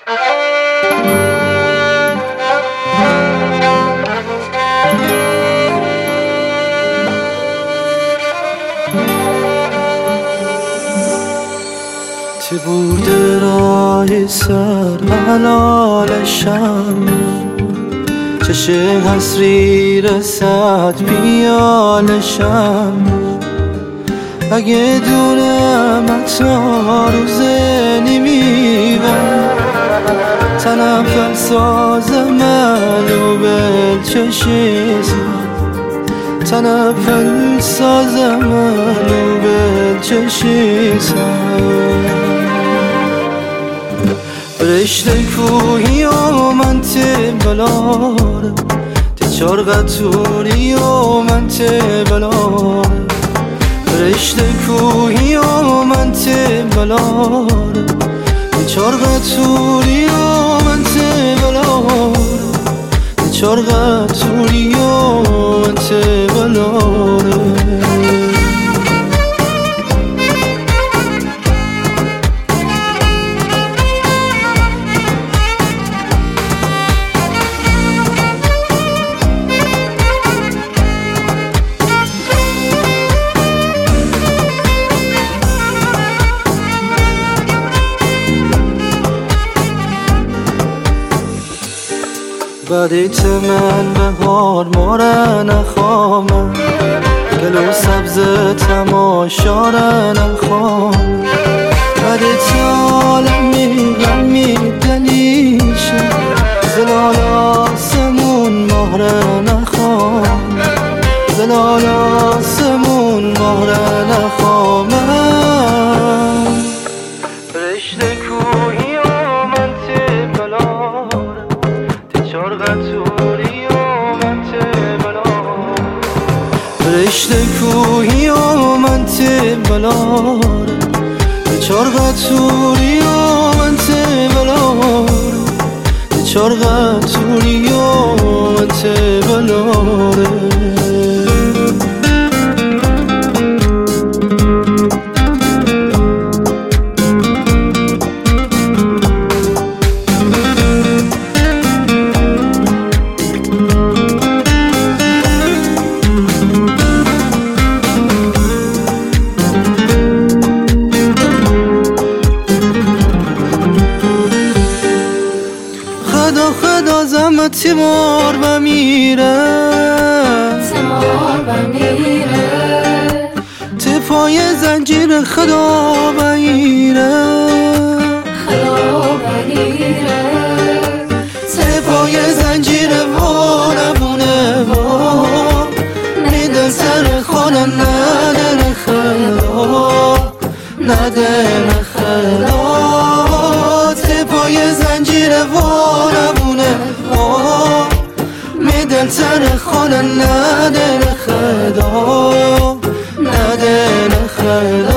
چه بوده راه سر ملالشم، چه حسری رسد پیالشم. اگه دونم تا روزه نمیبن، تنفل ساز منو بل چشیزم، تنفل ساز منو بل چشیزم. رشته کوهی و من ته بلاره، تی چارغتوری و من ته بلاره. رشته کوهی و من ته بلاره، تی چارغتوری و من ته بلاره. تی چارغتوری و من ته بلاره. بدیت من بهار ماره نخوامم، گلو سبز تماشاره نخوامم. بدیت عالمی غمی دلیشه، زلال آسمون مهره نخوامم، زلال آسمون مهره نخوامم. رشته کوهی و من ته بلاره، چارغتوری و من ته بلاره. رشته کوهی و من ته بلاره، چارغتوری و من ته بلاره. چارغتوری و من ته بلاره. خدا زمت تیمار بمیره، تیمار بمیره. تی پای زنجیر خدا بمیره، خدا بمیره. تی پای زنجیر وانمونه وان، میدن سر خانه نده نخدا، نده نخدا. تی پای زنجیر وانمونه وان، میدن سر خانه نده نخدا، نده نخدا.